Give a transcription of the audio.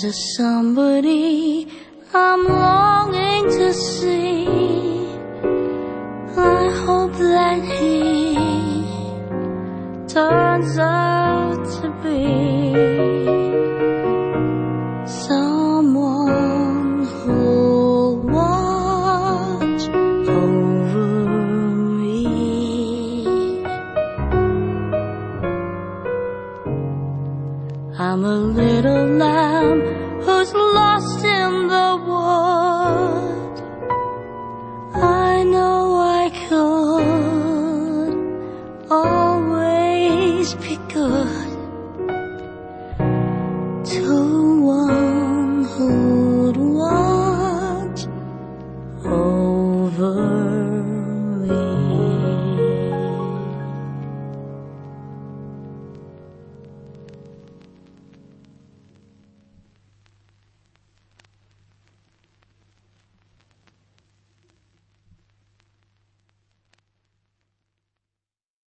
There's a somebody I'm longing to see. I hope that he turns out to be